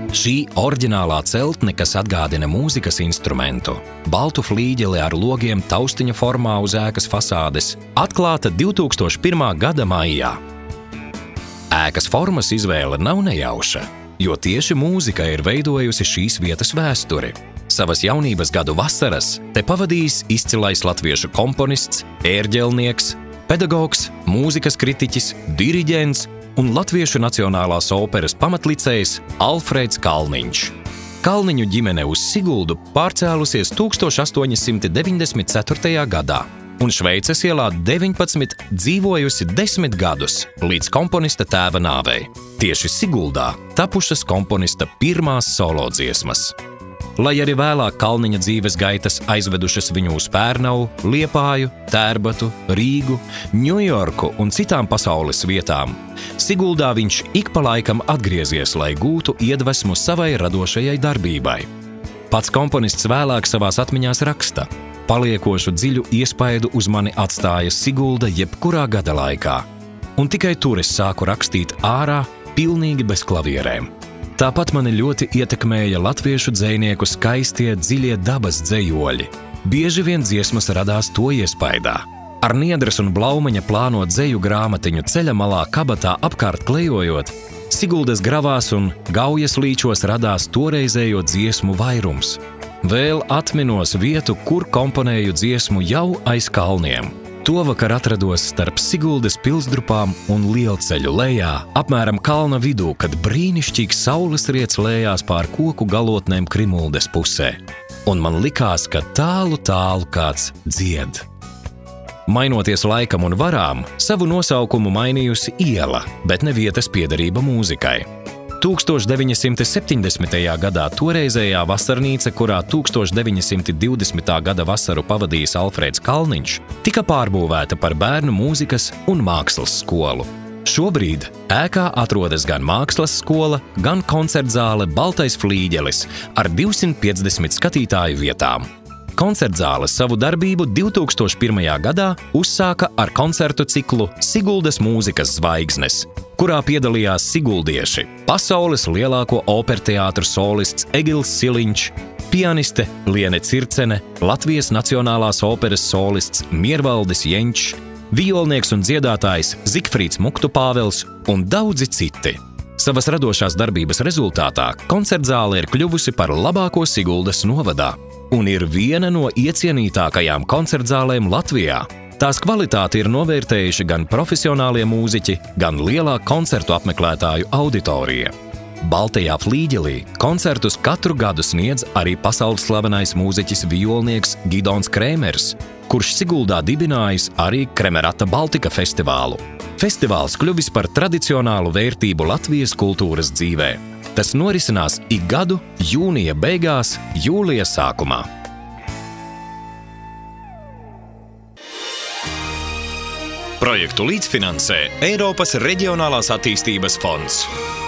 Šī oriģinālā celtne, kas atgādina mūzikas instrumentu, baltu flīģeli ar logiem taustiņa formā uz ēkas fasādes, atklāta 2001. gada maijā. Ēkas formas izvēle nav nejauša, jo tieši mūzika ir veidojusi šīs vietas vēsturi. Savas jaunības gadu vasaras te pavadījis izcilais latviešu komponists, ērģelnieks, pedagogs, mūzikas kritiķis, diriģents un Latviešu Nacionālās operas pamatlicējs Alfrēds Kalniņš. Kalniņu ģimene uz Siguldu pārcēlusies 1894. gadā un Šveices ielā 19 dzīvojusi 10 gadus līdz komponista tēva nāvei. Tieši Siguldā tapušas komponista pirmās solo dziesmas. Lai arī vēlāk Kalniņa dzīves gaitas aizvedušas viņu uz Pērnavu, Liepāju, Tērbatu, Rīgu, Ņujorku un citām pasaules vietām, Siguldā viņš ik pa laikam atgriezies, lai gūtu iedvesmu savai radošajai darbībai. Pats komponists vēlāk savās atmiņās raksta: paliekošu dziļu iespaidu uz mani atstāja Sigulda jebkurā gada laikā, un tikai tur es sāku rakstīt ārā, pilnīgi bez klavierēm. Tāpat mani ļoti ietekmēja latviešu dzejnieku skaistie, dziļie dabas dzejoļi. Bieži vien dziesmas radās to iespaidā. Ar Niedras un Blaumaņa plāno dzeju grāmatiņu ceļa malā kabatā apkārt klejojot, Siguldas gravās un Gaujas līčos radās toreizējo dziesmu vairums. Vēl atminos vietu, kur komponēju dziesmu jau aiz kalniem. To vakar atrados starp Siguldas pilsdrupām un lielceļu lejā, apmēram kalna vidū, kad brīnišķīgs saules riets lējās pār koku galotnēm Krimuldes pusē. Un man likās, ka tālu kāds dzied. Mainoties laikam un varām, savu nosaukumu mainījusi iela, bet ne vietas piederība mūzikai. 1970. gadā toreizējā vasarnīca, kurā 1920. gada vasaru pavadījis Alfrēds Kalniņš, tika pārbūvēta par bērnu mūzikas un mākslas skolu. Šobrīd ēkā atrodas gan mākslas skola, gan koncertzāle Baltais flīģelis ar 250 skatītāju vietām. Koncertzāle savu darbību 2001. gadā uzsāka ar koncertu ciklu Siguldas mūzikas zvaigznes, kurā piedalījās siguldieši, pasaules lielāko operteātru solists Egils Siliņš, pianiste Liene Circene, Latvijas Nacionālās operas solists Miervaldis Jenčs, violnieks un dziedātājs Zigfrīds Muktupāvels un daudzi citi. Savas radošās darbības rezultātā koncertzāle ir kļuvusi par labāko Siguldas novadā un ir viena no iecienītākajām koncertzālēm Latvijā. Tās kvalitāti ir novērtējuši gan profesionālie mūziķi, gan lielā koncertu apmeklētāju auditorija. Baltajā flīģelī koncertus katru gadu sniedz arī pasaules slavenais mūziķis violnieks Gidons Krēmers, kurš Siguldā dibinājis arī Kremerata Baltika festivālu. Festivāls kļuvis par tradicionālu vērtību Latvijas kultūras dzīvē. Tas norisinās ik gadu jūnija beigās, jūlija sākumā. Projektu līdzfinansē Eiropas Reģionālās attīstības fonds.